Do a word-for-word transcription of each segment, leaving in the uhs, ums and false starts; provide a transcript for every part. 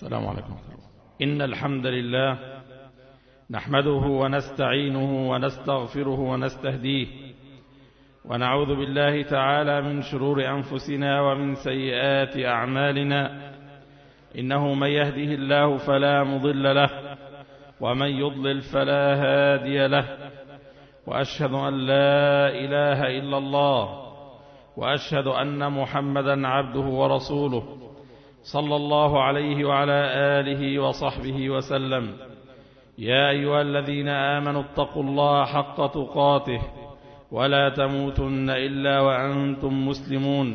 السلام عليكم. إن الحمد لله نحمده ونستعينه ونستغفره ونستهديه، ونعوذ بالله تعالى من شرور أنفسنا ومن سيئات أعمالنا. إنه من يهده الله فلا مضل له، ومن يضلل فلا هادي له، وأشهد أن لا إله إلا الله، وأشهد أن محمدا عبده ورسوله صلى الله عليه وعلى آله وصحبه وسلم. يا أيها الذين آمنوا اتقوا الله حق تقاته ولا تموتن إلا وأنتم مسلمون.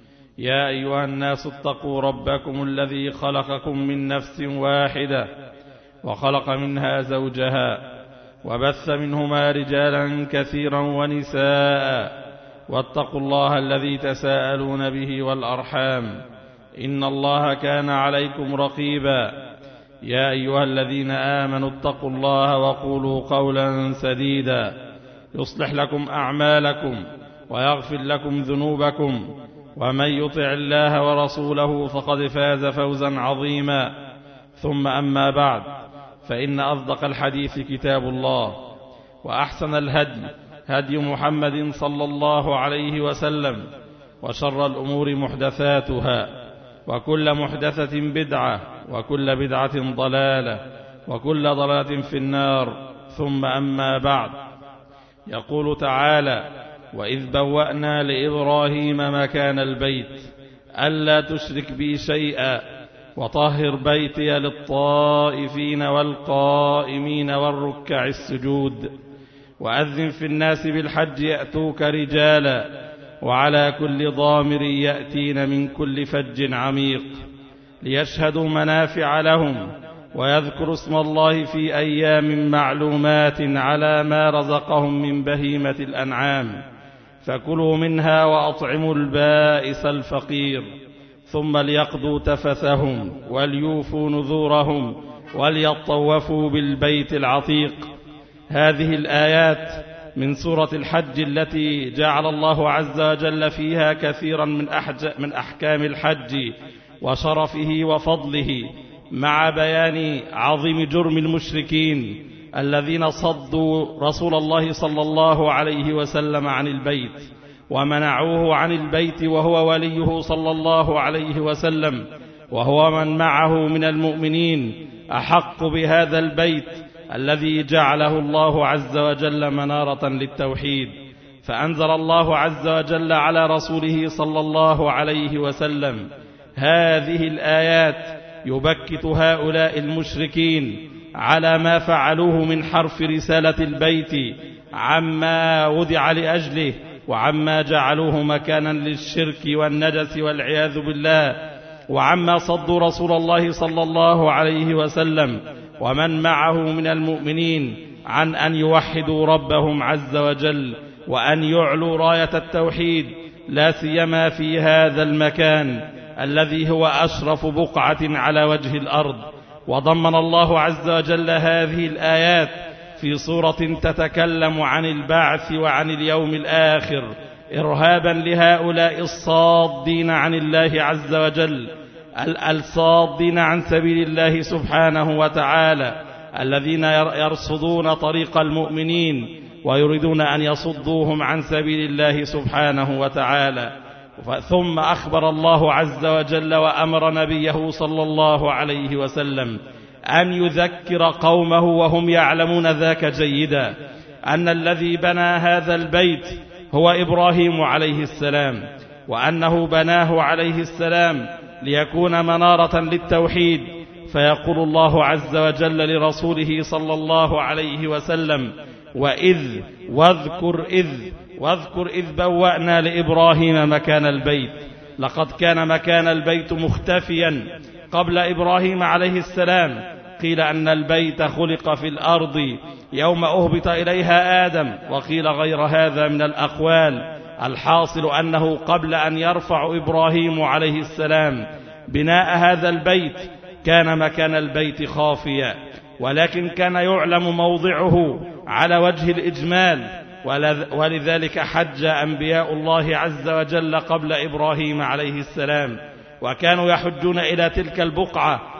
يا أيها الناس اتقوا ربكم الذي خلقكم من نفس واحدة وخلق منها زوجها وبث منهما رجالا كثيرا ونساء، واتقوا الله الذي تساءلون به والأرحام، إن الله كان عليكم رقيبا. يا أيها الذين آمنوا اتقوا الله وقولوا قولا سديدا يصلح لكم أعمالكم ويغفر لكم ذنوبكم، ومن يطع الله ورسوله فقد فاز فوزا عظيما. ثم أما بعد، فإن أصدق الحديث كتاب الله، وأحسن الهدي هدي محمد صلى الله عليه وسلم، وشر الأمور محدثاتها، وكل محدثة بدعة، وكل بدعة ضلالة، وكل ضلالة في النار. ثم أما بعد، يقول تعالى: وإذ بوأنا لإبراهيم مكان البيت ألا تشرك بي شيئا وطهر بيتي للطائفين والقائمين والركع السجود. وأذن في الناس بالحج يأتوك رجالا وعلى كل ضامر يأتين من كل فج عميق ليشهدوا منافع لهم ويذكروا اسم الله في أيام معلومات على ما رزقهم من بهيمة الأنعام، فكلوا منها وأطعموا البائس الفقير، ثم ليقضوا تفثهم وليوفوا نذورهم وليطوفوا بالبيت العتيق. هذه الآيات من سورة الحج التي جعل الله عز وجل فيها كثيرا من, من أحكام الحج وشرفه وفضله، مع بيان عظيم جرم المشركين الذين صدوا رسول الله صلى الله عليه وسلم عن البيت ومنعوه عن البيت، وهو وليه صلى الله عليه وسلم، وهو من معه من المؤمنين أحق بهذا البيت الذي جعله الله عز وجل منارة للتوحيد. فأنزل الله عز وجل على رسوله صلى الله عليه وسلم هذه الآيات يبكت هؤلاء المشركين على ما فعلوه من حرف رسالة البيت عما وضع لأجله، وعما جعلوه مكانا للشرك والنجس والعياذ بالله، وعما صدوا رسول الله صلى الله عليه وسلم ومن معه من المؤمنين عن أن يوحدوا ربهم عز وجل وأن يعلوا راية التوحيد، لا سيما في هذا المكان الذي هو أشرف بقعة على وجه الأرض. وضمن الله عز وجل هذه الآيات في سورة تتكلم عن البعث وعن اليوم الآخر، إرهابا لهؤلاء الصادين عن الله عز وجل، الصادين عن سبيل الله سبحانه وتعالى، الذين يرصدون طريق المؤمنين ويريدون أن يصدوهم عن سبيل الله سبحانه وتعالى. ثم أخبر الله عز وجل وأمر نبيه صلى الله عليه وسلم أن يذكر قومه وهم يعلمون ذاك جيدا أن الذي بنى هذا البيت هو إبراهيم عليه السلام، وأنه بناه عليه السلام ليكون منارة للتوحيد. فيقول الله عز وجل لرسوله صلى الله عليه وسلم: وإذ واذكر إذ واذكر إذ بوأنا لإبراهيم مكان البيت. لقد كان مكان البيت مختفيا قبل إبراهيم عليه السلام. قيل أن البيت خلق في الأرض يوم أهبط إليها آدم، وقيل غير هذا من الأقوال. الحاصل أنه قبل أن يرفع إبراهيم عليه السلام بناء هذا البيت كان مكان البيت خافيا، ولكن كان يعلم موضعه على وجه الإجمال، ولذلك حج أنبياء الله عز وجل قبل إبراهيم عليه السلام، وكانوا يحجون إلى تلك البقعة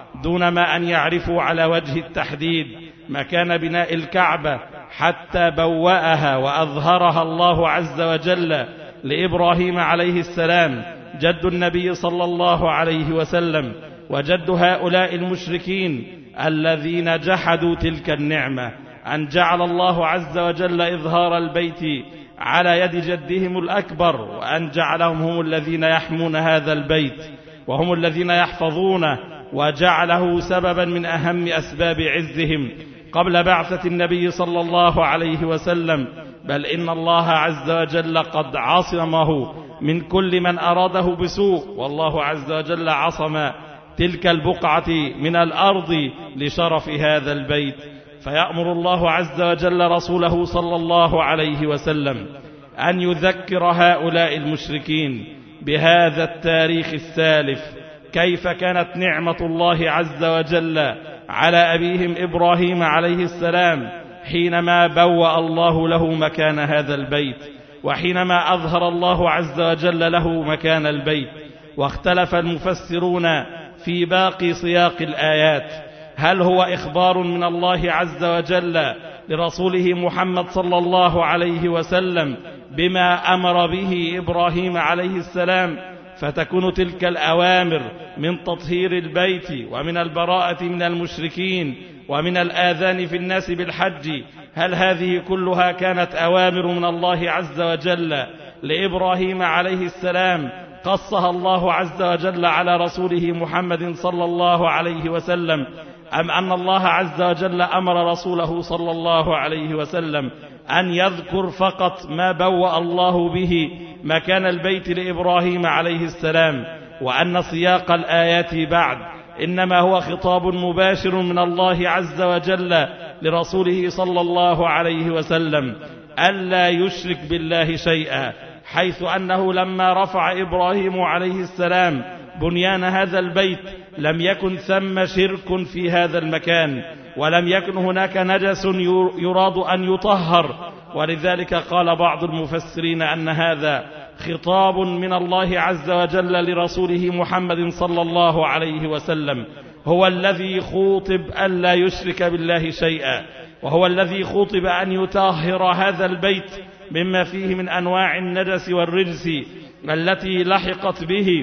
دون ما أن يعرفوا على وجه التحديد مكان بناء الكعبة حتى بوأها وأظهرها الله عز وجل لإبراهيم عليه السلام جد النبي صلى الله عليه وسلم وجد هؤلاء المشركين الذين جحدوا تلك النعمة، أن جعل الله عز وجل إظهار البيت على يد جدهم الأكبر، وأن جعلهم هم الذين يحمون هذا البيت وهم الذين يحفظونه، وجعله سببا من أهم أسباب عزهم قبل بعثة النبي صلى الله عليه وسلم. بل إن الله عز وجل قد عصمه من كل من أراده بسوء، والله عز وجل عصم تلك البقعة من الأرض لشرف هذا البيت. فيأمر الله عز وجل رسوله صلى الله عليه وسلم أن يذكر هؤلاء المشركين بهذا التاريخ السالف، كيف كانت نعمة الله عز وجل على أبيهم إبراهيم عليه السلام حينما بوأ الله له مكان هذا البيت، وحينما أظهر الله عز وجل له مكان البيت. واختلف المفسرون في باقي سياق الآيات، هل هو إخبار من الله عز وجل لرسوله محمد صلى الله عليه وسلم بما أمر به إبراهيم عليه السلام، فتكون تلك الأوامر من تطهير البيت ومن البراءة من المشركين ومن الآذان في الناس بالحج، هل هذه كلها كانت أوامر من الله عز وجل لإبراهيم عليه السلام قصها الله عز وجل على رسوله محمد صلى الله عليه وسلم، أم أن الله عز وجل أمر رسوله صلى الله عليه وسلم أن يذكر فقط ما بوأ الله به مكان البيت لإبراهيم عليه السلام، وأن سياق الآيات بعد إنما هو خطاب مباشر من الله عز وجل لرسوله صلى الله عليه وسلم ألا يشرك بالله شيئا، حيث أنه لما رفع إبراهيم عليه السلام بنيان هذا البيت لم يكن ثم شرك في هذا المكان، ولم يكن هناك نجس يراد أن يطهر. ولذلك قال بعض المفسرين أن هذا خطاب من الله عز وجل لرسوله محمد صلى الله عليه وسلم، هو الذي خوطب ألا يشرك بالله شيئا، وهو الذي خوطب أن يطهر هذا البيت مما فيه من أنواع النجس والرجس التي لحقت به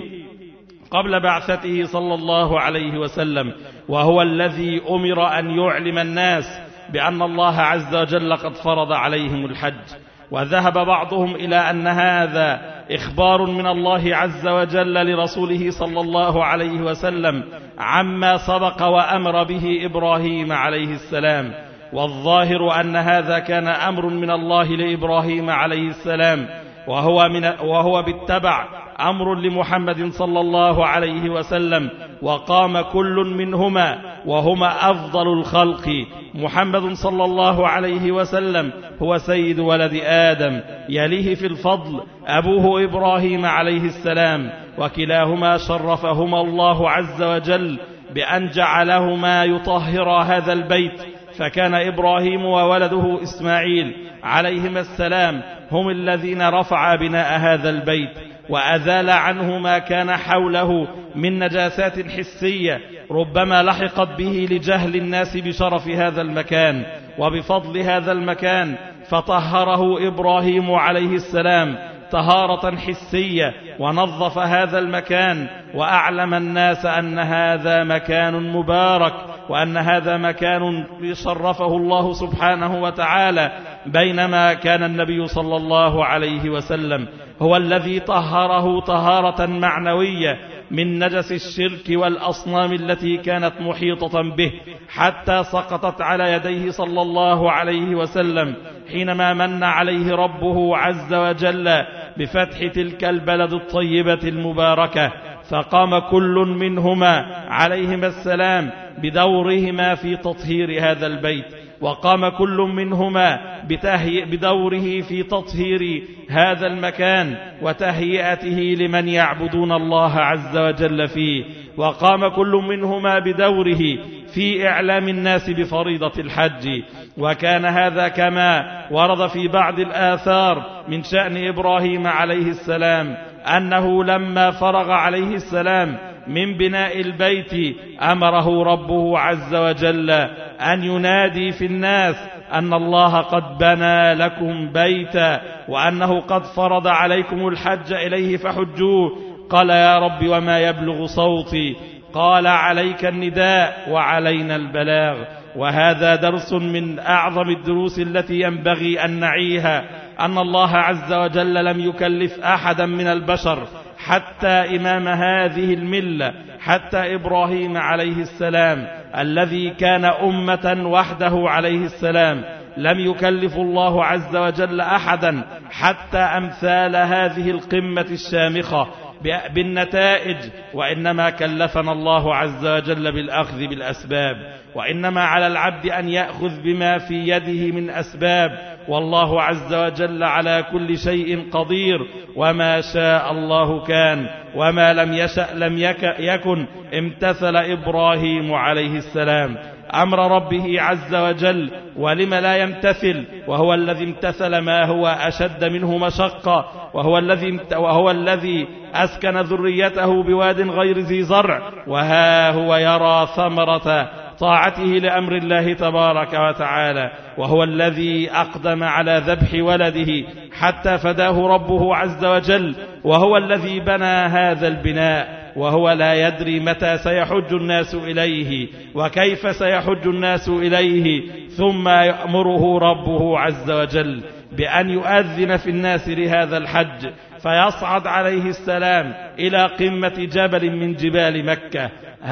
قبل بعثته صلى الله عليه وسلم، وهو الذي أمر أن يعلم الناس بأن الله عز وجل قد فرض عليهم الحج. وذهب بعضهم إلى أن هذا إخبار من الله عز وجل لرسوله صلى الله عليه وسلم عما سبق وأمر به إبراهيم عليه السلام، والظاهر أن هذا كان أمر من الله لإبراهيم عليه السلام، وهو, من وهو بالتبع أمر لمحمد صلى الله عليه وسلم، وقام كل منهما وهما أفضل الخلق. محمد صلى الله عليه وسلم هو سيد ولد آدم، يليه في الفضل أبوه إبراهيم عليه السلام، وكلاهما شرفهما الله عز وجل بأن جعلهما يطهر هذا البيت، فكان إبراهيم وولده إسماعيل عليهما السلام هم الذين رفع بناء هذا البيت، وأزال عنه ما كان حوله من نجاسات حسية ربما لحقت به لجهل الناس بشرف هذا المكان وبفضل هذا المكان، فطهره إبراهيم عليه السلام طهارة حسية، ونظف هذا المكان وأعلم الناس أن هذا مكان مبارك، وأن هذا مكان شرفه الله سبحانه وتعالى، بينما كان النبي صلى الله عليه وسلم هو الذي طهره طهارة معنوية من نجس الشرك والأصنام التي كانت محيطة به، حتى سقطت على يديه صلى الله عليه وسلم حينما من عليه ربه عز وجل بفتح تلك البلد الطيبة المباركة، فقام كل منهما عليهما السلام بدورهما في تطهير هذا البيت، وقام كل منهما بدوره في تطهير هذا المكان وتهيئته لمن يعبدون الله عز وجل فيه، وقام كل منهما بدوره في إعلام الناس بفريضة الحج. وكان هذا كما ورد في بعض الآثار من شأن إبراهيم عليه السلام أنه لما فرغ عليه السلام من بناء البيت أمره ربه عز وجل أن ينادي في الناس أن الله قد بنى لكم بيتا وأنه قد فرض عليكم الحج إليه فحجوه. قال يا رب وما يبلغ صوتي؟ قال عليك النداء وعلينا البلاغ. وهذا درس من أعظم الدروس التي ينبغي أن نعيها، أن الله عز وجل لم يكلف أحدا من البشر حتى إمام هذه الملة، حتى إبراهيم عليه السلام الذي كان أمة وحده عليه السلام، لم يكلف الله عز وجل أحدا حتى أمثال هذه القمة الشامخة بالنتائج، وإنما كلفنا الله عز وجل بالأخذ بالأسباب، وإنما على العبد أن يأخذ بما في يده من أسباب، والله عز وجل على كل شيء قدير، وما شاء الله كان وما لم يشأ لم يكن. امتثل إبراهيم عليه السلام أمر ربه عز وجل، ولم لا يمتثل وهو الذي امتثل ما هو أشد منه مشقة، وهو الذي وهو الذي أسكن ذريته بواد غير ذي زرع، وها هو يرى ثمرة طاعته لأمر الله تبارك وتعالى، وهو الذي أقدم على ذبح ولده حتى فداه ربه عز وجل، وهو الذي بنى هذا البناء، وهو لا يدري متى سيحج الناس إليه وكيف سيحج الناس إليه، ثم يأمره ربه عز وجل بأن يؤذن في الناس لهذا الحج، فيصعد عليه السلام إلى قمة جبل من جبال مكة.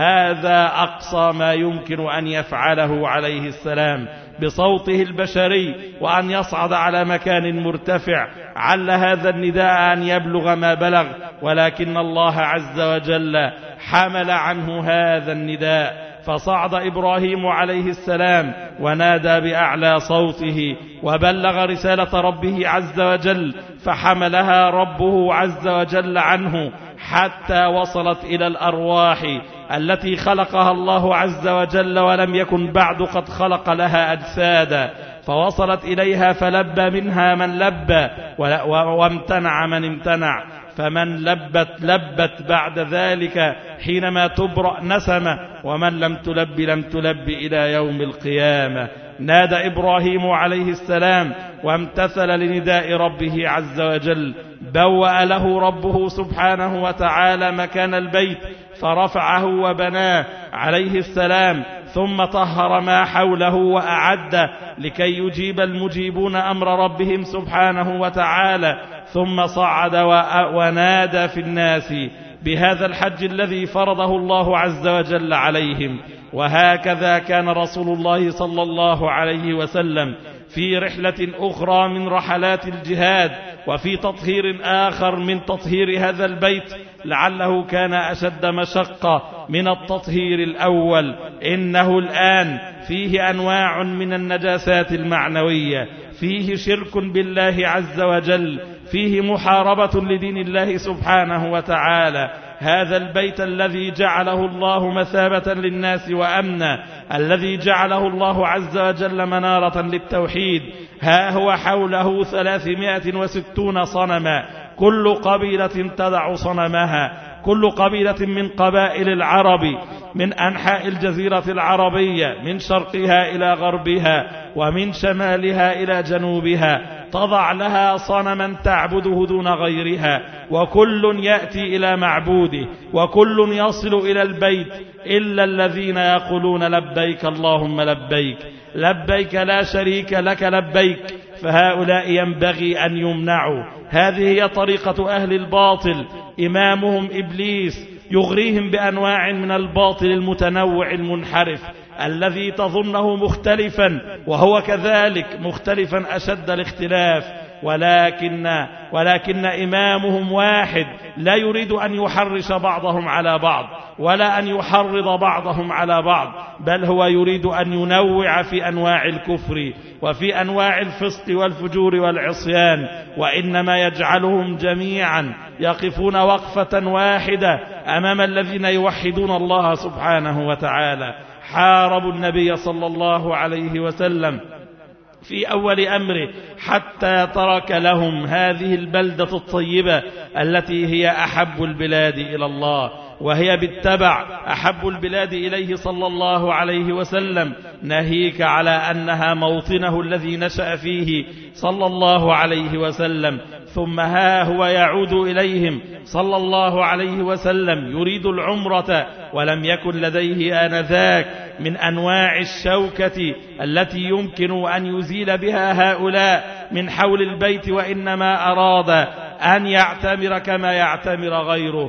هذا أقصى ما يمكن أن يفعله عليه السلام بصوته البشري، وأن يصعد على مكان مرتفع، عل هذا النداء أن يبلغ ما بلغ، ولكن الله عز وجل حمل عنه هذا النداء، فصعد إبراهيم عليه السلام ونادى بأعلى صوته وبلغ رسالة ربه عز وجل، فحملها ربه عز وجل عنه حتى وصلت إلى الأرواح التي خلقها الله عز وجل ولم يكن بعد قد خلق لها أجسادا، فوصلت إليها فلبى منها من لبى وامتنع من امتنع، فمن لبت لبت بعد ذلك حينما تبرأ نسمة، ومن لم تلب لم تلب إلى يوم القيامة. نادى إبراهيم عليه السلام وامتثل لنداء ربه عز وجل، بوأ له ربه سبحانه وتعالى مكان البيت فرفعه وبناه عليه السلام، ثم طهر ما حوله وأعد لكي يجيب المجيبون أمر ربهم سبحانه وتعالى، ثم صعد ونادى في الناس بهذا الحج الذي فرضه الله عز وجل عليهم. وهكذا كان رسول الله صلى الله عليه وسلم في رحلة أخرى من رحلات الجهاد، وفي تطهير آخر من تطهير هذا البيت لعله كان أشد مشقة من التطهير الأول. إنه الآن فيه أنواع من النجاسات المعنوية، فيه شرك بالله عز وجل، فيه محاربة لدين الله سبحانه وتعالى. هذا البيت الذي جعله الله مثابة للناس وأمنا، الذي جعله الله عز وجل منارة للتوحيد، ها هو حوله ثلاثمائة وستون صنما، كل قبيلة تدع صنمها، كل قبيلة من قبائل العرب من أنحاء الجزيرة العربية من شرقها إلى غربها ومن شمالها إلى جنوبها تضع لها صنما تعبده دون غيرها، وكل يأتي إلى معبوده، وكل يصل إلى البيت إلا الذين يقولون لبيك اللهم لبيك لبيك لا شريك لك لبيك، فهؤلاء ينبغي أن يمنعوا. هذه هي طريقة أهل الباطل، إمامهم إبليس يغريهم بأنواع من الباطل المتنوع المنحرف الذي تظنه مختلفا وهو كذلك مختلفا أشد الاختلاف، ولكن ولكن إمامهم واحد، لا يريد أن يحرش بعضهم على بعض ولا أن يحرض بعضهم على بعض، بل هو يريد أن ينوع في أنواع الكفر وفي أنواع الفسق والفجور والعصيان، وإنما يجعلهم جميعا يقفون وقفة واحدة أمام الذين يوحدون الله سبحانه وتعالى. حاربوا النبي صلى الله عليه وسلم في أول أمره حتى ترك لهم هذه البلدة الطيبة التي هي أحب البلاد إلى الله، وهي بالتبع أحب البلاد إليه صلى الله عليه وسلم، ناهيك على أنها موطنه الذي نشأ فيه صلى الله عليه وسلم. ثم ها هو يعود إليهم صلى الله عليه وسلم يريد العمرة، ولم يكن لديه آنذاك من أنواع الشوكة التي يمكن أن يزيل بها هؤلاء من حول البيت، وإنما أراد أن يعتمر كما يعتمر غيره،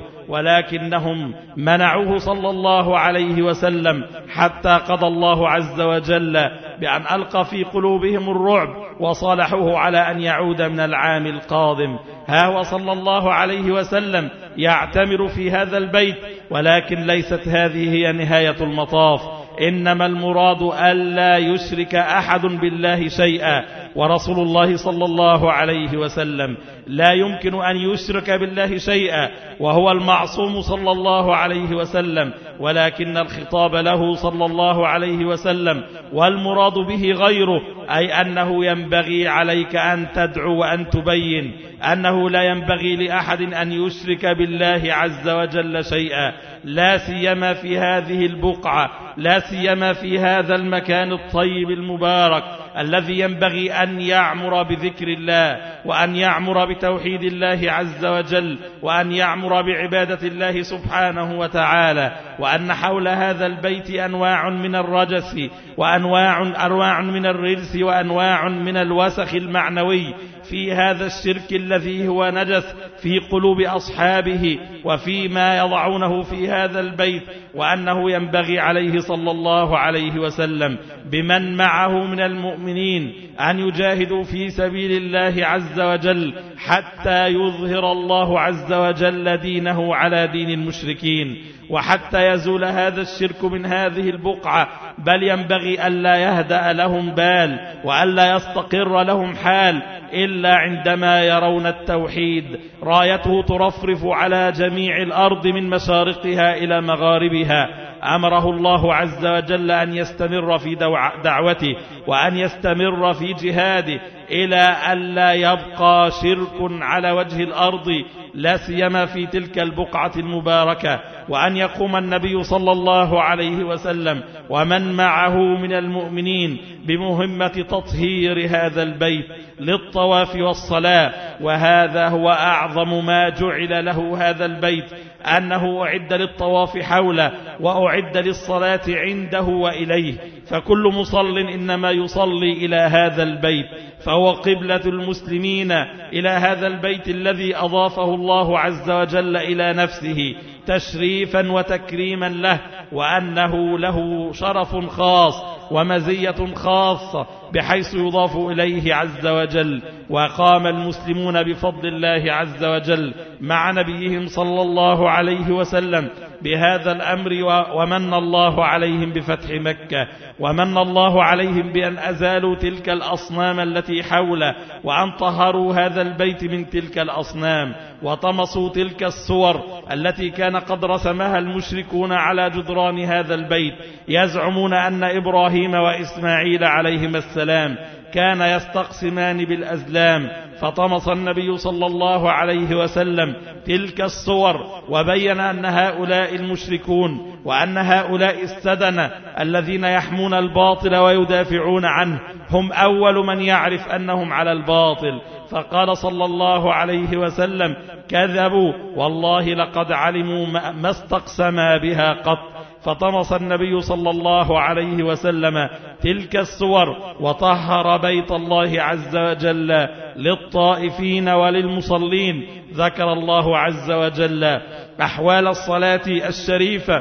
ولكنهم منعوه صلى الله عليه وسلم حتى قضى الله عز وجل بأن ألقى في قلوبهم الرعب وصالحوه على أن يعود من العام القادم. ها هو صلى الله عليه وسلم يعتمر في هذا البيت، ولكن ليست هذه هي نهاية المطاف، إنما المراد ألا يشرك أحد بالله شيئا، ورسول الله صلى الله عليه وسلم لا يمكن أن يشرك بالله شيئا وهو المعصوم صلى الله عليه وسلم، ولكن الخطاب له صلى الله عليه وسلم والمراد به غيره، أي أنه ينبغي عليك أن تدعو وأن تبين أنه لا ينبغي لأحد أن يشرك بالله عز وجل شيئا، لا سيما في هذه البقعة، لا سيما في هذا المكان الطيب المبارك الذي ينبغي أن يعمر بذكر الله، وأن يعمر بتوحيد الله عز وجل، وأن يعمر بعبادة الله سبحانه وتعالى، وأن حول هذا البيت أنواع من الرجس وأنواع أنواع من الرجس وأنواع من الوسخ المعنوي في هذا الشرك الذي هو نجس في قلوب أصحابه وفيما يضعونه في هذا البيت، وأنه ينبغي عليه صلى الله عليه وسلم بمن معه من المؤمنين أن يجاهدوا في سبيل الله عز وجل حتى يظهر الله عز وجل دينه على دين المشركين، وحتى يزول هذا الشرك من هذه البقعة، بل ينبغي ألا يهدأ لهم بال وألا يستقر لهم حال إلا عندما يرون التوحيد رايته ترفرف على جميع الأرض من مشارقها إلى مغاربها. أمره الله عز وجل أن يستمر في دعوته وأن يستمر في جهاده إلى أن لا يبقى شرك على وجه الأرض، لا سيما في تلك البقعة المباركة، وأن يقوم النبي صلى الله عليه وسلم ومن معه من المؤمنين بمهمة تطهير هذا البيت للطواف والصلاة. وهذا هو أعظم ما جعل له هذا البيت، أنه أعد للطواف حوله وأعد للصلاة عنده وإليه، فكل مصل إنما يصلي إلى هذا البيت، فهو قبلة المسلمين إلى هذا البيت الذي أضافه الله عز وجل إلى نفسه تشريفا وتكريما له، وأنه له شرف خاص ومزية خاصة بحيث يضاف إليه عز وجل. وقام المسلمون بفضل الله عز وجل مع نبيهم صلى الله عليه وسلم بهذا الأمر، ومن الله عليهم بفتح مكة، ومن الله عليهم بأن أزالوا تلك الأصنام التي حوله، وأن طهروا هذا البيت من تلك الأصنام، وطمسوا تلك الصور التي كان قد رسمها المشركون على جدران هذا البيت، يزعمون أن إبراهيم وإسماعيل عليهما السلام كان يستقسمان بالأزلام، فطمس النبي صلى الله عليه وسلم تلك الصور وبين أن هؤلاء المشركون وأن هؤلاء السدنة الذين يحمون الباطل ويدافعون عنه هم أول من يعرف أنهم على الباطل. فقال صلى الله عليه وسلم: كذبوا والله لقد علموا ما استقسما بها قط. فطمس النبي صلى الله عليه وسلم تلك الصور وطهر بيت الله عز وجل للطائفين وللمصلين. ذكر الله عز وجل أحوال الصلاة الشريفة،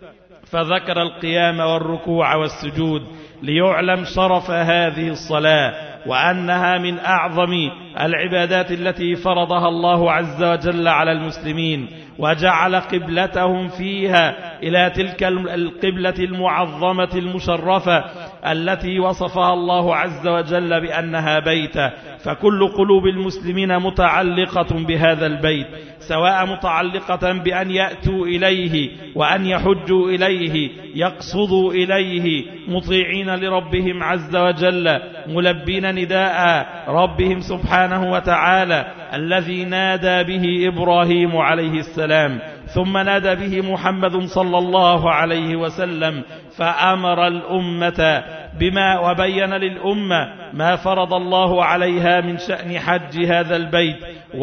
فذكر القيام والركوع والسجود ليعلم شرف هذه الصلاة، وأنها من أعظم العبادات التي فرضها الله عز وجل على المسلمين، وجعل قبلتهم فيها إلى تلك القبلة المعظمة المشرفة التي وصفها الله عز وجل بأنها بيت. فكل قلوب المسلمين متعلقة بهذا البيت، سواء متعلقة بأن يأتوا إليه وأن يحجوا إليه، يقصدوا إليه مطيعين لربهم عز وجل، ملبين نداء ربهم سبحانه وتعالى الذي نادى به إبراهيم عليه السلام، ثم نادى به محمد صلى الله عليه وسلم، فأمر الأمة بما وبين للأمة ما فرض الله عليها من شأن حج هذا البيت،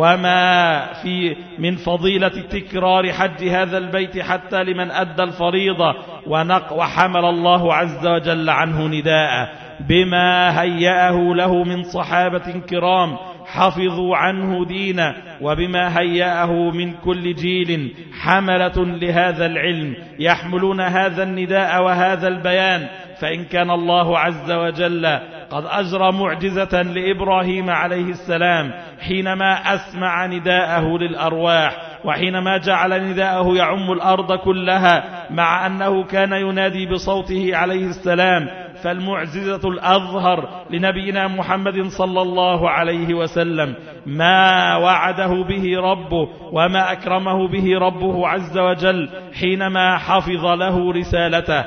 وما في من فضيلة تكرار حج هذا البيت حتى لمن أدى الفريضة، وحمل الله عز وجل عنه نداء بما هيأه له من صحابة كرام حفظوا عنه دينا، وبما هيأه من كل جيل حملة لهذا العلم يحملون هذا النداء وهذا البيان. فإن كان الله عز وجل قد أجرى معجزة لإبراهيم عليه السلام حينما أسمع نداءه للأرواح، وحينما جعل نداءه يعم الأرض كلها، مع أنه كان ينادي بصوته عليه السلام، فالمعجزة الأظهر لنبينا محمد صلى الله عليه وسلم ما وعده به ربه وما أكرمه به ربه عز وجل حينما حفظ له رسالته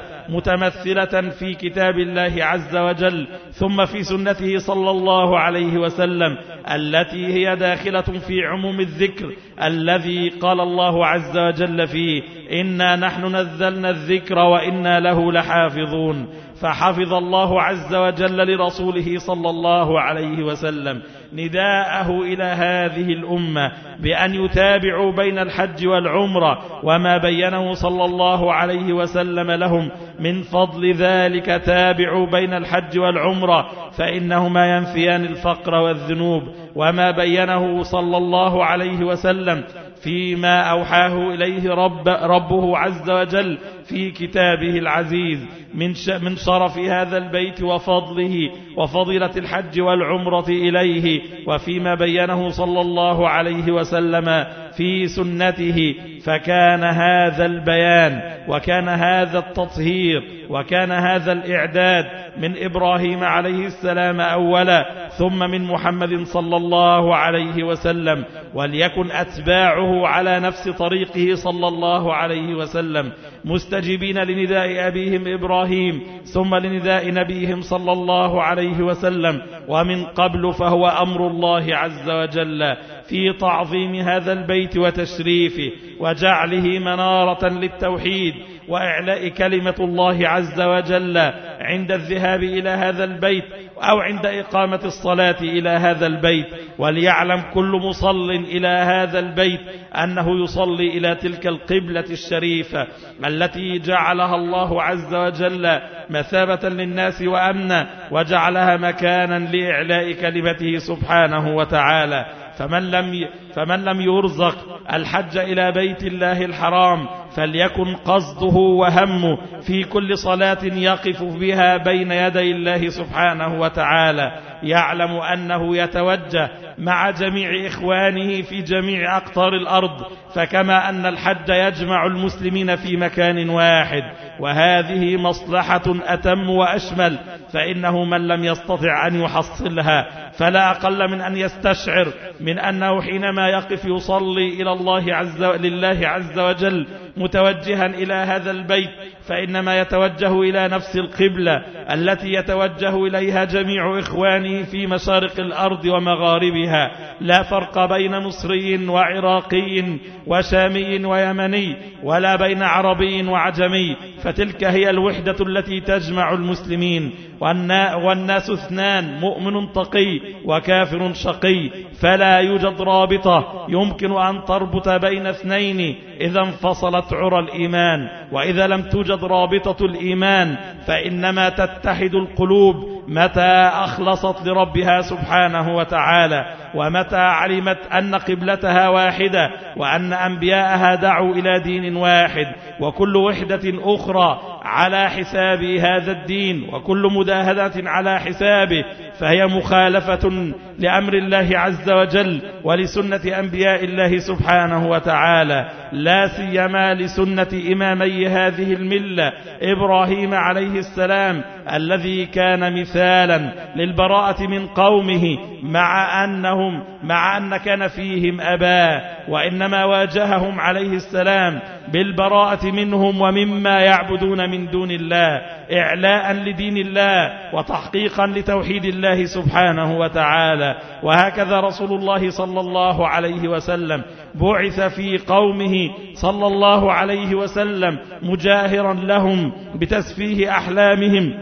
متمثلة في كتاب الله عز وجل، ثم في سنته صلى الله عليه وسلم التي هي داخلة في عموم الذكر الذي قال الله عز وجل فيه: إنا نحن نزلنا الذكر وإنا له لحافظون. فحفظ الله عز وجل لرسوله صلى الله عليه وسلم نداءه إلى هذه الأمة بأن يتابعوا بين الحج والعمرة، وما بينه صلى الله عليه وسلم لهم من فضل ذلك: تابعوا بين الحج والعمرة فإنهما ينفيان الفقر والذنوب. وما بينه صلى الله عليه وسلم فيما أوحاه إليه رب ربه عز وجل في كتابه العزيز من من شرف هذا البيت وفضله وفضيلة الحج والعمرة إليه، وفيما بينه صلى الله عليه وسلم في سنته. فكان هذا البيان وكان هذا التطهير وكان هذا الإعداد من إبراهيم عليه السلام أولا، ثم من محمد صلى الله عليه وسلم، وليكن أتباعه على نفس طريقه صلى الله عليه وسلم مستجيبين لنداء أبيهم إبراهيم ثم لنداء نبيهم صلى الله عليه وسلم. ومن قبل فهو أمر الله عز وجل في تعظيم هذا البيت وتشريفه وجعله منارة للتوحيد وإعلاء كلمة الله عز وجل عند الذهاب إلى هذا البيت أو عند إقامة الصلاة إلى هذا البيت. وليعلم كل مصل إلى هذا البيت أنه يصلي إلى تلك القبلة الشريفة التي جعلها الله عز وجل مثابة للناس وأمنا، وجعلها مكانا لإعلاء كلمته سبحانه وتعالى. فمن لم فمن لم يرزق الحج إلى بيت الله الحرام فليكن قصده وهمه في كل صلاة يقف بها بين يدي الله سبحانه وتعالى يعلم أنه يتوجه مع جميع إخوانه في جميع أقطار الأرض، فكما أن الحج يجمع المسلمين في مكان واحد وهذه مصلحة أتم وأشمل، فإنه من لم يستطع أن يحصلها فلا أقل من أن يستشعر من أنه حينما يقف يصلي إلى الله عز لله عز وجل متوجها إلى هذا البيت فإنما يتوجه إلى نفس القبلة التي يتوجه إليها جميع إخوانه في مشارق الأرض ومغاربها، لا فرق بين مصري وعراقي وشامي ويمني ولا بين عربي وعجمي، فتلك هي الوحدة التي تجمع المسلمين. والناس اثنان: مؤمن تقي وكافر شقي، فلا يوجد رابطة يمكن أن تربط بين اثنين إذا انفصلت عرى الإيمان. وإذا لم توجد رابطة الإيمان فإنما تتحد القلوب متى أخلصت لربها سبحانه وتعالى، ومتى علمت أن قبلتها واحدة وأن أنبياءها دعوا إلى دين واحد، وكل وحدة أخرى على حساب هذا الدين، وكل مداهنة على حسابه فهي مخالفة لأمر الله عز وجل ولسنة أنبياء الله سبحانه وتعالى، لا سيما لسنة إمامي هذه الملة إبراهيم عليه السلام الذي كان مثالا للبراءة من قومه، مع أنهم مع أن كان فيهم أباه، وإنما واجههم عليه السلام بالبراءة منهم ومما يعبدون من دون الله، إعلاء لدين الله وتحقيقا لتوحيد الله سبحانه وتعالى. وهكذا رسول الله صلى الله عليه وسلم بعث في قومه صلى الله عليه وسلم مجاهرا لهم بتسفيه أحلامهم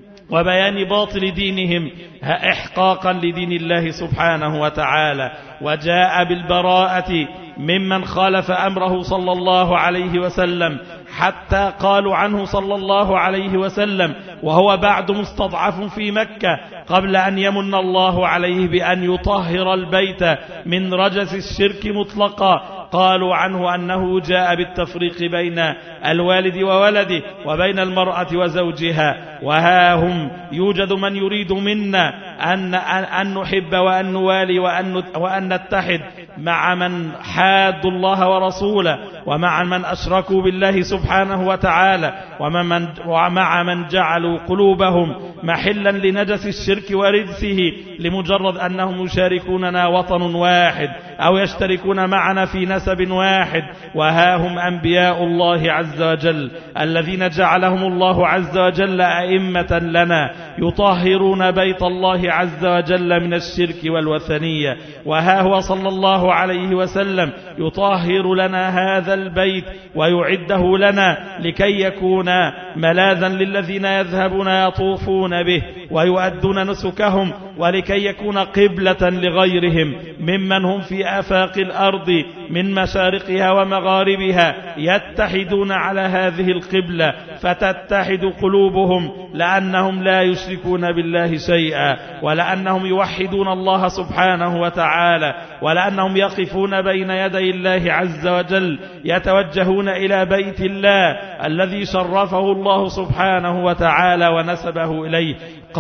وبيان باطل دينهم إحقاقا لدين الله سبحانه وتعالى، وجاء بالبراءة ممن خالف أمره صلى الله عليه وسلم، حتى قالوا عنه صلى الله عليه وسلم وهو بعد مستضعف في مكة قبل أن يمن الله عليه بأن يطهر البيت من رجس الشرك مطلقا، قالوا عنه أنه جاء بالتفريق بين الوالد وولده وبين المرأة وزوجها. وها هم يوجد من يريد منا أن, أن نحب وأن نوالي وأن, وأن نتحد مع من حادوا الله ورسوله ومع من أشركوا بالله سبحانه وتعالى ومن ومع من جعلوا قلوبهم محلا لنجس الشرك ورجسه لمجرد أنهم يشاركوننا وطن واحد أو يشتركون معنا في نسب واحد. وها هم أنبياء الله عز وجل الذين جعلهم الله عز وجل أئمة لنا يطهرون بيت الله عز وجل من الشرك والوثنية. وها هو صلى الله عليه وسلم يطهر لنا هذا البيت ويعده لنا لكي يكون ملاذا للذين يذهبون يطوفون به ويؤدون نسكهم، ولكي يكون قبلة لغيرهم ممن هم في آفاق الأرض من مشارقها ومغاربها يتحدون على هذه القبلة فتتحد قلوبهم، لأنهم لا يشركون بالله شيئا، ولأنهم يوحدون الله سبحانه وتعالى، ولأنهم يقفون بين يدي الله عز وجل يتوجهون إلى بيت الله الذي شرفه الله سبحانه وتعالى ونسبه إليه،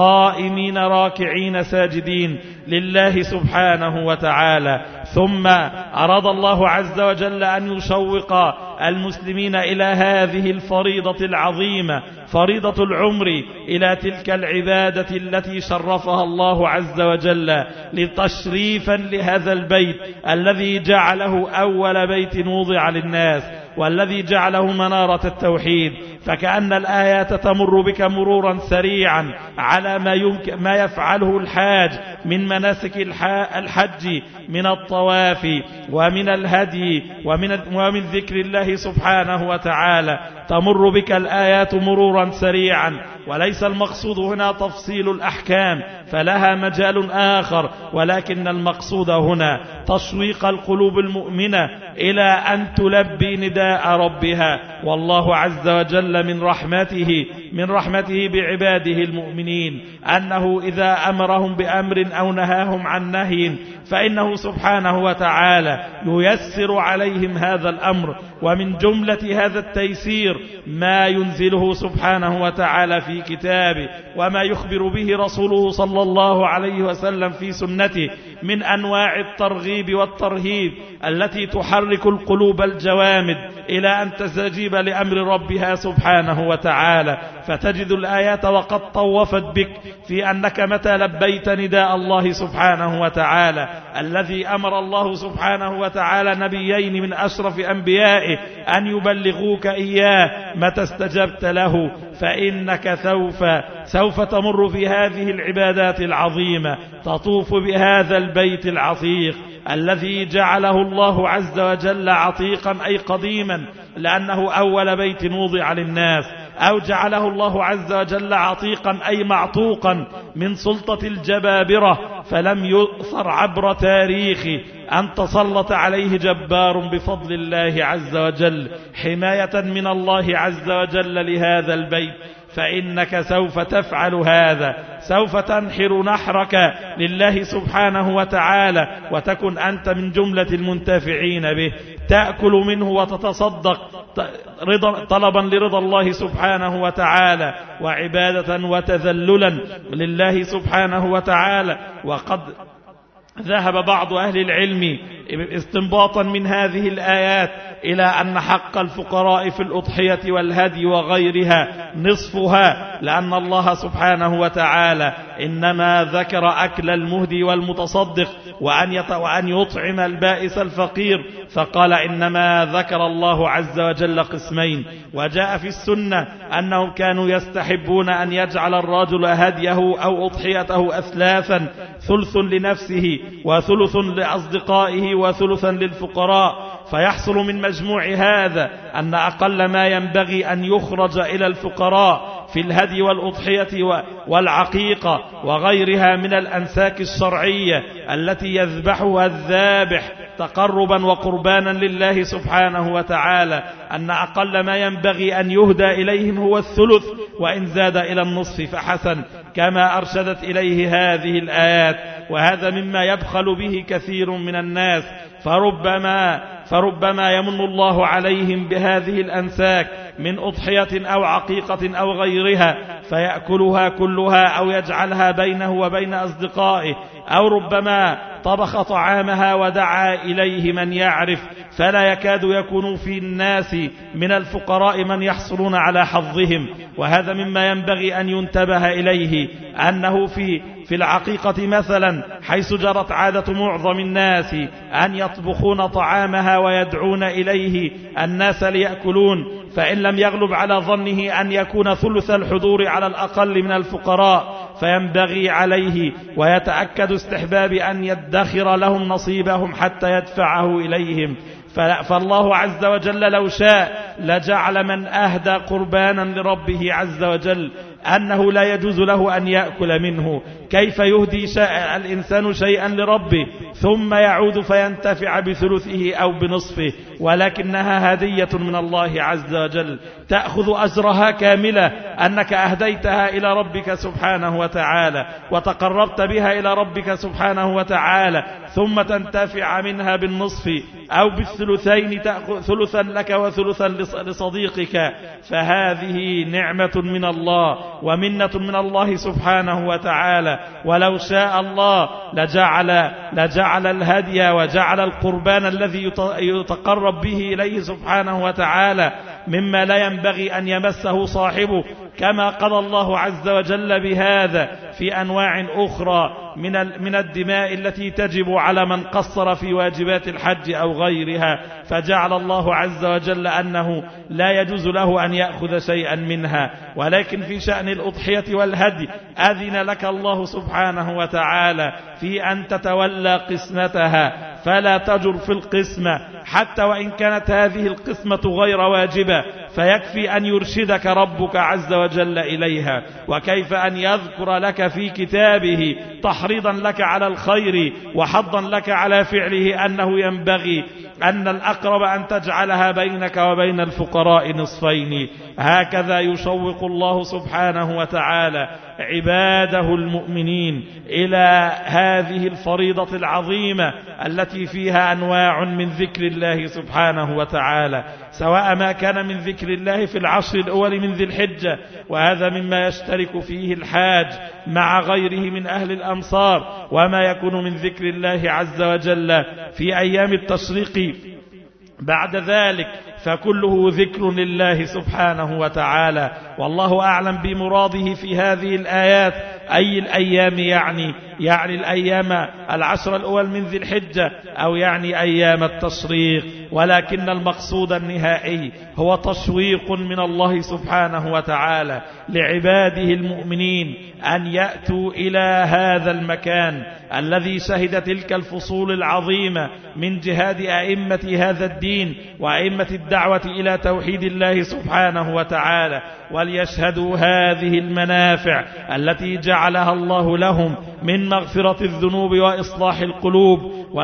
قائمين راكعين ساجدين لله سبحانه وتعالى. ثم أراد الله عز وجل أن يشوق المسلمين إلى هذه الفريضة العظيمة، فريضة العمر، إلى تلك العبادة التي شرفها الله عز وجل لتشريفا لهذا البيت الذي جعله أول بيت وضع للناس والذي جعله منارة التوحيد. فكأن الآيات تمر بك مرورا سريعا على ما, يمكن ما يفعله الحاج من مناسك الحج من الطواف ومن الهدي ومن, ومن ذكر الله سبحانه وتعالى. تمر بك الآيات مرورا سريعا، وليس المقصود هنا تفصيل الأحكام فلها مجال آخر، ولكن المقصود هنا تشويق القلوب المؤمنة إلى أن تلبي نداء ربها. والله عز وجل من رحمته من رحمته بعباده المؤمنين أنه إذا أمرهم بأمر أو نهاهم عن نهي فإنه سبحانه وتعالى ييسر عليهم هذا الأمر. ومن جملة هذا التيسير ما ينزله سبحانه وتعالى في كتابه وما يخبر به رسوله صلى الله عليه وسلم في سنته من أنواع الترغيب والترهيب التي تحرك القلوب الجوامد إلى أن تستجيب لأمر ربها سبحانه وتعالى. فتجد الآيات وقد طوفت بك في أنك متى لبيت نداء الله سبحانه وتعالى الذي أمر الله سبحانه وتعالى نبيين من أشرف أنبيائه أن يبلغوك إياه، متى استجبت له فإنك سوف سوف تمر في هذه العبادات العظيمة، تطوف بهذا البيت العتيق الذي جعله الله عز وجل عتيقا أي قديما لأنه أول بيت وضع للناس، أو جعله الله عز وجل عتيقا أي معتوقا من سلطة الجبابرة، فلم يؤثر عبر تاريخ أن تسلط عليه جبار بفضل الله عز وجل حماية من الله عز وجل لهذا البيت. فإنك سوف تفعل هذا، سوف تنحر نحرك لله سبحانه وتعالى وتكن أنت من جملة المنتفعين به، تأكل منه وتتصدق، طلبا لرضا الله سبحانه وتعالى وعبادة وتذللا لله سبحانه وتعالى. وقد ذهب بعض أهل العلم استنباطا من هذه الآيات إلى أن حق الفقراء في الأضحية والهدي وغيرها نصفها، لأن الله سبحانه وتعالى إنما ذكر أكل المهدي والمتصدق وأن يطعم البائس الفقير، فقال إنما ذكر الله عز وجل قسمين. وجاء في السنة أنهم كانوا يستحبون أن يجعل الرجل هديه أو أضحيته أثلاثا، ثلث لنفسه وثلث لأصدقائه وثلثا للفقراء، فيحصل من مجموع هذا أن أقل ما ينبغي أن يخرج إلى الفقراء في الهدي والأضحية والعقيقة وغيرها من الأنساك الشرعية التي يذبحها الذابح تقربا وقربانا لله سبحانه وتعالى، أن أقل ما ينبغي أن يهدى إليهم هو الثلث، وإن زاد إلى النصف فحسن، كما أرشدت إليه هذه الآيات. وهذا مما يبخل به كثير من الناس، فربما, فربما يمن الله عليهم بهذه الأنساك من أضحية أو عقيقة أو غيرها فيأكلها كلها أو يجعلها بينه وبين أصدقائه، أو ربما طبخ طعامها ودعا إليه من يعرف، فلا يكاد يكون في الناس من الفقراء من يحصلون على حظهم. وهذا مما ينبغي أن ينتبه إليه، أنه في في العقيقة مثلا، حيث جرت عادة معظم الناس أن يطبخون طعامها ويدعون إليه الناس ليأكلون، فإن لم يغلب على ظنه أن يكون ثلث الحضور على الأقل من الفقراء، فينبغي عليه ويتأكد استحباب أن يدخر لهم نصيبهم حتى يدفعه إليهم. فالله عز وجل لو شاء لجعل من أهدى قربانا لربه عز وجل أنه لا يجوز له أن يأكل منه. كيف يهدي الإنسان شيئا لربه ثم يعود فينتفع بثلثه أو بنصفه؟ ولكنها هدية من الله عز وجل تأخذ أجرها كاملة، أنك أهديتها إلى ربك سبحانه وتعالى وتقربت بها إلى ربك سبحانه وتعالى، ثم تنتفع منها بالنصف أو بالثلثين، تأخذ ثلثا لك وثلثا لصديقك. فهذه نعمة من الله ومنة من الله سبحانه وتعالى. ولو شاء الله لجعل, لجعل الهدي وجعل القربان الذي يتقرب به إليه سبحانه وتعالى مما لا ينبغي أن يمسه صاحبه، كما قضى الله عز وجل بهذا في أنواع أخرى من من الدماء التي تجب على من قصر في واجبات الحج أو غيرها، فجعل الله عز وجل أنه لا يجوز له أن يأخذ شيئا منها. ولكن في شأن الأضحية والهدي أذن لك الله سبحانه وتعالى في أن تتولى قسمتها، فلا تجر في القسمة حتى وإن كانت هذه القسمة غير واجبة، فيكفي أن يرشدك ربك عز وجل إليها. وكيف أن يذكر لك في كتابه تحريضا لك على الخير وحضا لك على فعله أنه ينبغي أن الأقرب أن تجعلها بينك وبين الفقراء نصفين. هكذا يشوق الله سبحانه وتعالى عباده المؤمنين إلى هذه الفريضة العظيمة التي فيها أنواع من ذكر الله سبحانه وتعالى، سواء ما كان من ذكر الله في العشر الأول من ذي الحجة، وهذا مما يشترك فيه الحاج مع غيره من أهل الأمصار، وما يكون من ذكر الله عز وجل في أيام التشريق بعد ذلك، فكله ذكر لله سبحانه وتعالى. والله أعلم بمراده في هذه الآيات أي الأيام يعني يعني الأيام العشر الأول من ذي الحجة أو يعني أيام التشريق. ولكن المقصود النهائي هو تشويق من الله سبحانه وتعالى لعباده المؤمنين أن يأتوا إلى هذا المكان الذي شهد تلك الفصول العظيمة من جهاد أئمة هذا الدين وأئمة الدعوة إلى توحيد الله سبحانه وتعالى، وليشهدوا هذه المنافع التي جعلها الله لهم من مغفرة الذنوب وإصلاح القلوب،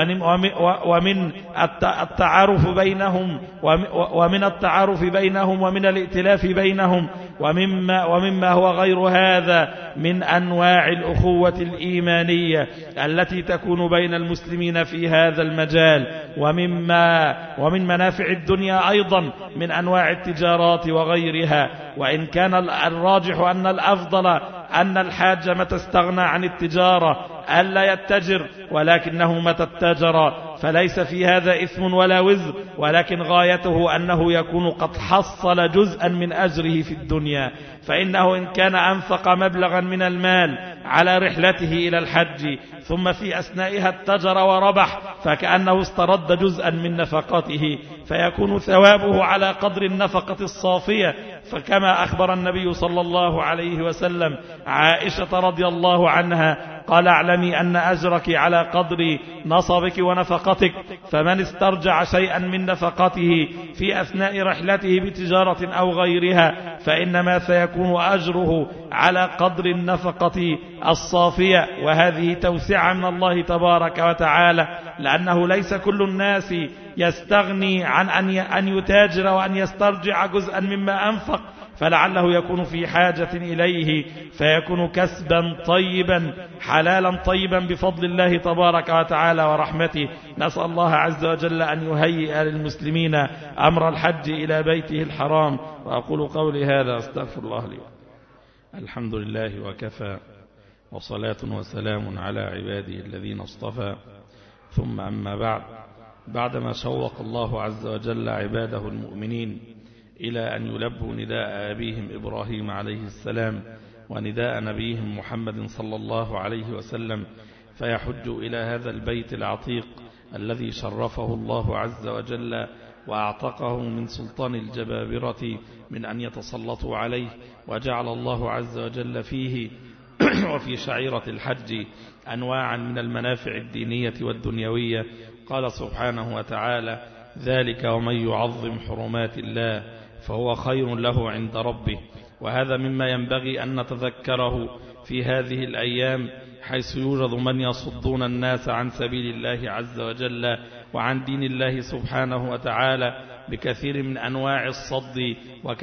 ومن التعارف بينهم ومن التعارف بينهم ومن الائتلاف بينهم، ومما, ومما هو غير هذا من أنواع الأخوة الإيمانية التي تكون بين المسلمين في هذا المجال، ومما ومن منافع الدنيا أيضا من أنواع التجارات وغيرها. وإن كان الراجح أن الأفضل أن الحاج متى استغنى عن التجارة ألا يتجر، ولكنه متى اتجر فليس في هذا إثم ولا وزر، ولكن غايته أنه يكون قد حصل جزءا من أجره في الدنيا. فإنه إن كان أنفق مبلغا من المال على رحلته إلى الحج ثم في أثنائها اتجر وربح فكأنه استرد جزءا من نفقته، فيكون ثوابه على قدر النفقة الصافية. فكما أخبر النبي صلى الله عليه وسلم عائشة رضي الله عنها قال: اعلمي أن أجرك على قدر نصبك ونفقتك، فمن استرجع شيئا من نفقته في أثناء رحلته بتجارة أو غيرها فإنما سيكون أجره على قدر النفقة الصافية. وهذه توسعة من الله تبارك وتعالى، لأنه ليس كل الناس يستغني عن أن يتاجر وأن يسترجع جزءا مما أنفق، فلعله يكون في حاجة إليه فيكون كسبا طيبا حلالا طيبا بفضل الله تبارك وتعالى ورحمته. نسأل الله عز وجل أن يهيئ للمسلمين أمر الحج إلى بيته الحرام. وأقول قولي هذا أستغفر الله لي. الحمد لله وكفى، وصلاة وسلام على عباده الذين اصطفى، ثم أما بعد. بعدما شوق الله عز وجل عباده المؤمنين إلى أن يلبوا نداء أبيهم إبراهيم عليه السلام ونداء نبيهم محمد صلى الله عليه وسلم فيحجوا إلى هذا البيت العتيق الذي شرفه الله عز وجل وأعتقه من سلطان الجبابرة من أن يتسلطوا عليه، وجعل الله عز وجل فيه وفي شعيرة الحج أنواعا من المنافع الدينية والدنيوية. قال سبحانه وتعالى: ذلك ومن يعظم حرمات الله فهو خير له عند ربه. وهذا مما ينبغي أن نتذكره في هذه الأيام، حيث يوجد من يصدون الناس عن سبيل الله عز وجل وعن دين الله سبحانه وتعالى بكثير من أنواع الصد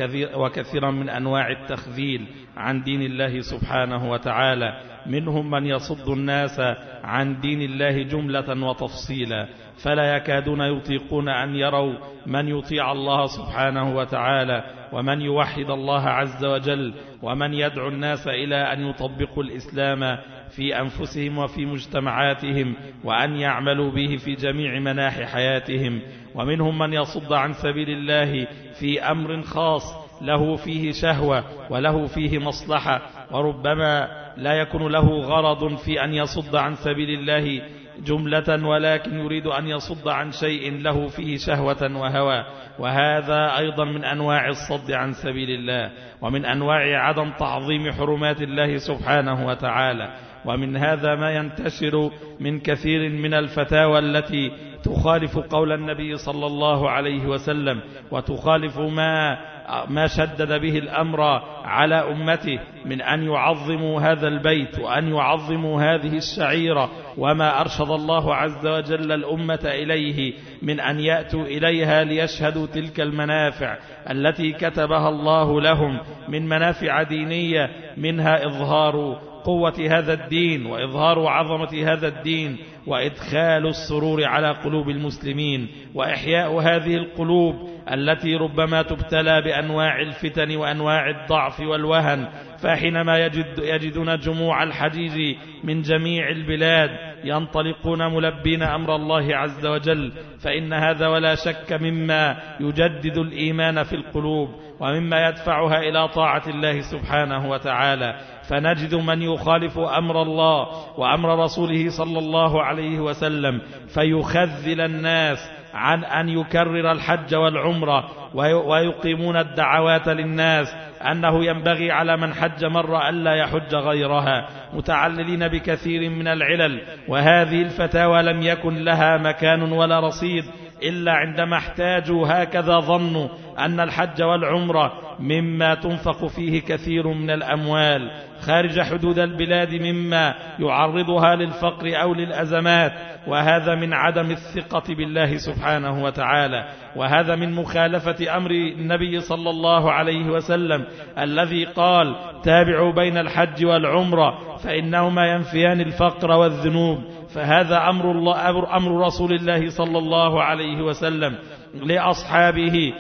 وكثيرا من أنواع التخذيل عن دين الله سبحانه وتعالى. منهم من يصد الناس عن دين الله جملة وتفصيلا، فلا يكادون يطيقون أن يروا من يطيع الله سبحانه وتعالى ومن يوحد الله عز وجل ومن يدعو الناس إلى أن يطبقوا الإسلام في أنفسهم وفي مجتمعاتهم وأن يعملوا به في جميع مناحي حياتهم. ومنهم من يصد عن سبيل الله في أمر خاص له فيه شهوة وله فيه مصلحة، وربما لا يكون له غرض في أن يصد عن سبيل الله جملة، ولكن يريد أن يصد عن شيء له فيه شهوة وهوى. وهذا أيضا من أنواع الصد عن سبيل الله، ومن أنواع عدم تعظيم حرمات الله سبحانه وتعالى. ومن هذا ما ينتشر من كثير من الفتاوى التي تخالف قول النبي صلى الله عليه وسلم وتخالف ما ما شدد به الأمر على أمته من أن يعظموا هذا البيت وأن يعظموا هذه الشعيرة، وما أرشد الله عز وجل الأمة إليه من أن يأتوا إليها ليشهدوا تلك المنافع التي كتبها الله لهم من منافع دينية، منها إظهار قوة هذا الدين وإظهار عظمة هذا الدين وإدخال السرور على قلوب المسلمين وإحياء هذه القلوب التي ربما تبتلى بأنواع الفتن وأنواع الضعف والوهن. فحينما يجد يجدون جموع الحجيج من جميع البلاد ينطلقون ملبين أمر الله عز وجل، فإن هذا ولا شك مما يجدد الإيمان في القلوب ومما يدفعها إلى طاعة الله سبحانه وتعالى. فنجد من يخالف أمر الله وأمر رسوله صلى الله عليه وسلم فيخذل الناس عن أن يكرر الحج والعمرة، ويقيمون الدعوات للناس أنه ينبغي على من حج مرة ألا يحج غيرها، متعللين بكثير من العلل. وهذه الفتاوى لم يكن لها مكان ولا رصيد إلا عندما احتاجوا هكذا ظنوا أن الحج والعمرة مما تنفق فيه كثير من الأموال، خارج حدود البلاد مما يعرضها للفقر أو للأزمات، وهذا من عدم الثقة بالله سبحانه وتعالى، وهذا من مخالفة أمر النبي صلى الله عليه وسلم الذي قال: تابعوا بين الحج والعمرة فإنهما ينفيان الفقر والذنوب. فهذا أمر, الله أمر رسول الله صلى الله عليه وسلم لأصحابه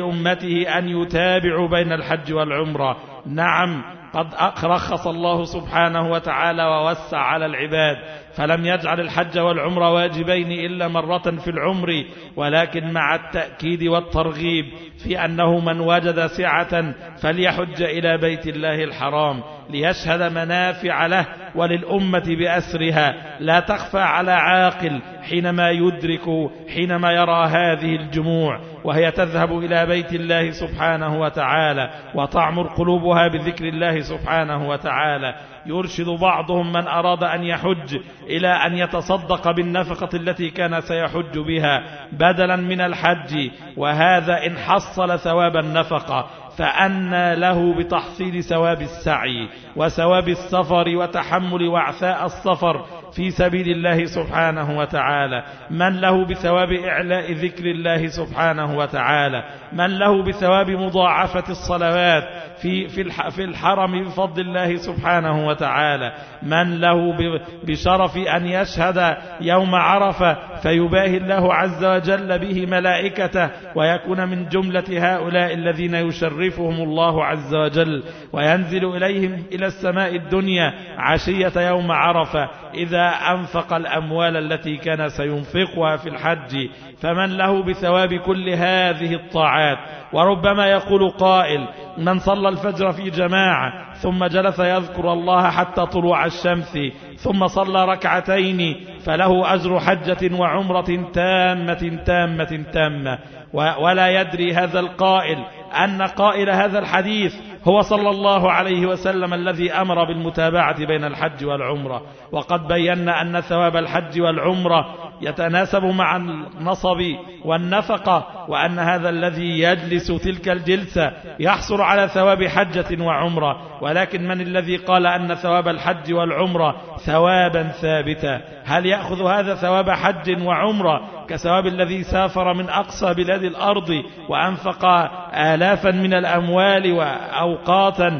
ولأمته أن يتابعوا بين الحج والعمرة. نعم، قد رخص الله سبحانه وتعالى ووسع على العباد، فلم يجعل الحج والعمرة واجبين إلا مرة في العمر، ولكن مع التأكيد والترغيب في أنه من وجد سعة فليحج إلى بيت الله الحرام ليشهد منافع له وللأمة بأسرها لا تخفى على عاقل حينما يدرك حينما يرى هذه الجموع وهي تذهب إلى بيت الله سبحانه وتعالى وتعمر قلوبها بذكر الله سبحانه وتعالى. يرشد بعضهم من أراد أن يحج إلى أن يتصدق بالنفقة التي كان سيحج بها بدلا من الحج، وهذا إن حصل ثواب النفقة فأنى له بتحصيل ثواب السعي وثواب السفر وتحمل وعثاء السفر في سبيل الله سبحانه وتعالى، من له بثواب إعلاء ذكر الله سبحانه وتعالى، من له بثواب مضاعفة الصلوات في في الحرم بفضل الله سبحانه وتعالى، من له بشرف أن يشهد يوم عرفة فيباهي الله عز وجل به ملائكته ويكون من جملة هؤلاء الذين يشرفهم الله عز وجل وينزل إليهم إلى السماء الدنيا عشية يوم عرفة إذا أنفق الأموال التي كان سينفقها في الحج. فمن له بثواب كل هذه الطاعات. وربما يقول قائل: من صلى الفجر في جماعة ثم جلس يذكر الله حتى طلوع الشمس ثم صلى ركعتين فله أجر حجة وعمرة تامة تامة تامة. ولا يدري هذا القائل أن قائل هذا الحديث هو صلى الله عليه وسلم الذي أمر بالمتابعة بين الحج والعمرة، وقد بينا أن ثواب الحج والعمرة يتناسب مع النصب والنفقة، وأن هذا الذي يجلس تلك الجلسة يحصل على ثواب حجة وعمرة. ولكن من الذي قال أن ثواب الحج والعمرة ثوابا ثابتا؟ هل يأخذ هذا ثواب حج وعمرة كثواب الذي سافر من أقصى بلاد الأرض وأنفق آلافا من الأموال وأوقاتا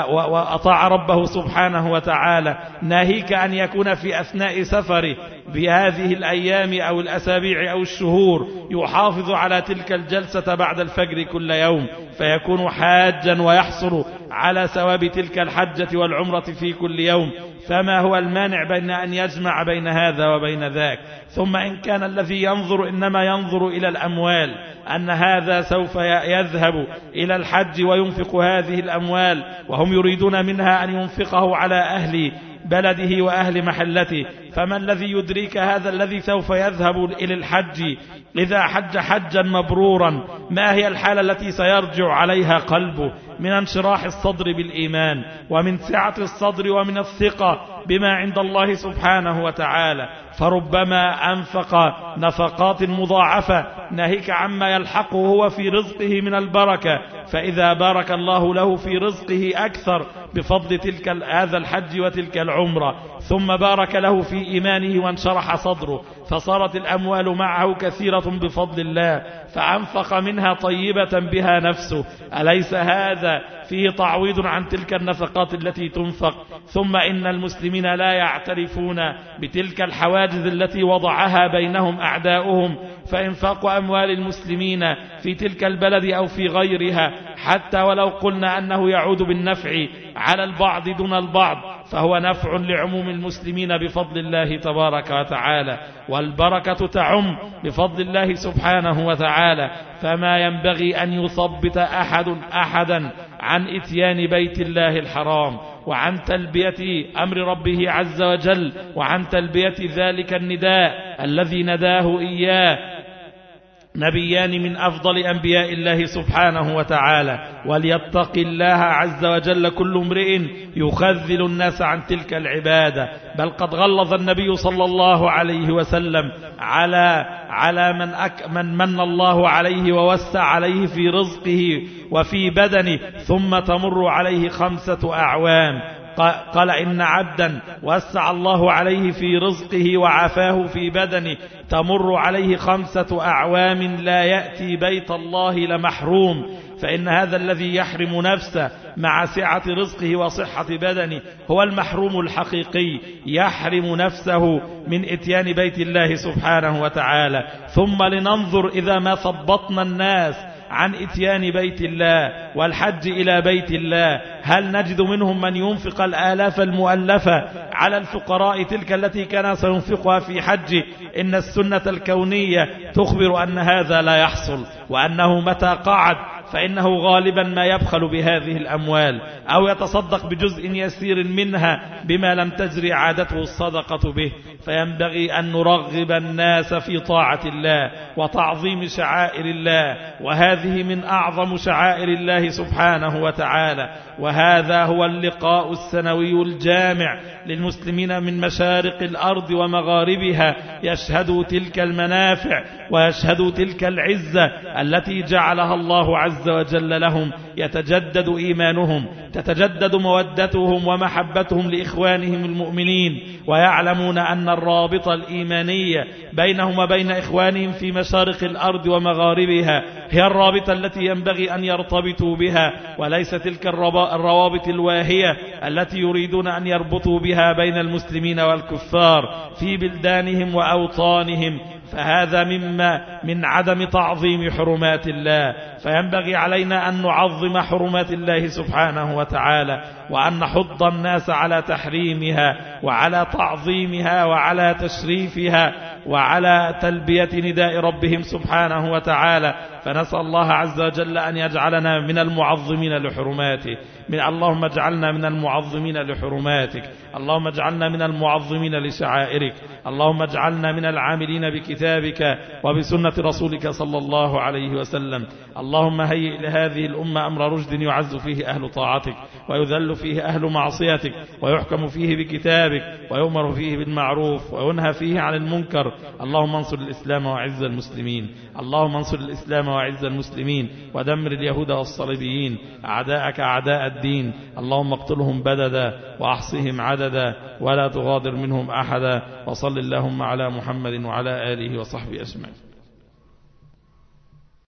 وأطاع ربه سبحانه وتعالى، ناهيك أن يكون في أثناء سفره بهذه الأيام أو الأسابيع أو الشهور يحافظ على تلك الجلسة بعد الفجر كل يوم فيكون حاجا ويحصل على ثواب تلك الحجة والعمرة في كل يوم؟ فما هو المانع بين أن يجمع بين هذا وبين ذاك؟ ثم إن كان الذي ينظر إنما ينظر إلى الأموال، أن هذا سوف يذهب إلى الحج وينفق هذه الأموال وهم يريدون منها أن ينفقه على أهل بلده وأهل محلته، فما الذي يدريك هذا الذي سوف يذهب إلى الحج إذا حج حجا مبرورا ما هي الحالة التي سيرجع عليها قلبه من انشراح الصدر بالإيمان ومن سعة الصدر ومن الثقة بما عند الله سبحانه وتعالى؟ فربما أنفق نفقات مضاعفة ناهيك عما يلحقه هو في رزقه من البركة، فإذا بارك الله له في رزقه أكثر بفضل تلك هذا الحج وتلك العمرة، ثم بارك له في إيمانه وانشرح صدره فصارت الأموال معه كثيرة بفضل الله فأنفق منها طيبة بها نفسه، أليس هذا فيه تعويض عن تلك النفقات التي تنفق؟ ثم إن المسلمين لا يعترفون بتلك الحواجز التي وضعها بينهم أعداؤهم، فإنفاق أموال المسلمين في تلك البلد أو في غيرها حتى ولو قلنا أنه يعود بالنفع على البعض دون البعض فهو نفع لعموم المسلمين بفضل الله تبارك وتعالى، والبركة تعم بفضل الله سبحانه وتعالى. فما ينبغي أن يثبت أحد أحدا عن إتيان بيت الله الحرام وعن تلبية أمر ربه عز وجل وعن تلبية ذلك النداء الذي نداه إياه نبيان من أفضل أنبياء الله سبحانه وتعالى. وليتق الله عز وجل كل امرئ يخذل الناس عن تلك العبادة، بل قد غلظ النبي صلى الله عليه وسلم على على من أك من من الله عليه ووسع عليه في رزقه وفي بدنه ثم تمر عليه خمسة أعوام قال إن عبدا وسع الله عليه في رزقه وعافاه في بدنه تمر عليه خمسة أعوام لا يأتي بيت الله لمحروم، فإن هذا الذي يحرم نفسه مع سعة رزقه وصحة بدنه هو المحروم الحقيقي، يحرم نفسه من إتيان بيت الله سبحانه وتعالى. ثم لننظر إذا ما ثبطنا الناس عن إتيان بيت الله والحج إلى بيت الله، هل نجد منهم من ينفق الآلاف المؤلفة على الفقراء تلك التي كان سينفقها في حج؟ إن السنة الكونية تخبر أن هذا لا يحصل، وأنه متى قعد فإنه غالبا ما يبخل بهذه الأموال أو يتصدق بجزء يسير منها بما لم تجري عادته الصدقة به. فينبغي أن نرغب الناس في طاعة الله وتعظيم شعائر الله، وهذه من أعظم شعائر الله سبحانه وتعالى. وهذا هو اللقاء السنوي الجامع للمسلمين من مشارق الأرض ومغاربها، يشهدوا تلك المنافع ويشهدوا تلك العزة التي جعلها الله عز وجل لهم، يتجدد إيمانهم، تتجدد مودتهم ومحبتهم لإخوانهم المؤمنين، ويعلمون أن الرابطة الإيمانية بينهم وبين إخوانهم في مشارق الأرض ومغاربها هي الرابطة التي ينبغي أن يرتبطوا بها، وليس تلك الروابط الواهية التي يريدون أن يربطوا بها بين المسلمين والكفار في بلدانهم وأوطانهم. فهذا مما من عدم تعظيم حرمات الله. فينبغي علينا أن نعظم حرمات الله سبحانه وتعالى، وأن نحض الناس على تحريمها وعلى تعظيمها وعلى تشريفها وعلى تلبية نداء ربهم سبحانه وتعالى. فنسأل الله عز وجل أن يجعلنا من المعظمين لحرماته. من اللهم اجعلنا من المعظمين لحرماتك، اللهم اجعلنا من المعظمين لشعائرك، اللهم اجعلنا من العاملين بكتابك وبسنة رسولك صلى الله عليه وسلم. اللهم هيئ لهذه الأمة أمر رشد يعز فيه أهل طاعتك ويذل فيه أهل معصيتك، ويحكم فيه بكتابك ويؤمر فيه بالمعروف وينهى فيه عن المنكر. اللهم انصر الإسلام وعز المسلمين، اللهم انصر الإسلام وعز المسلمين، ودمر اليهود والصليبيين أعداءك أعداء الدين. اللهم اقتلهم بددا وأحصهم عددا ولا تغادر منهم أحدا. وصل اللهم على محمد وعلى آله وصحبه أجمعين.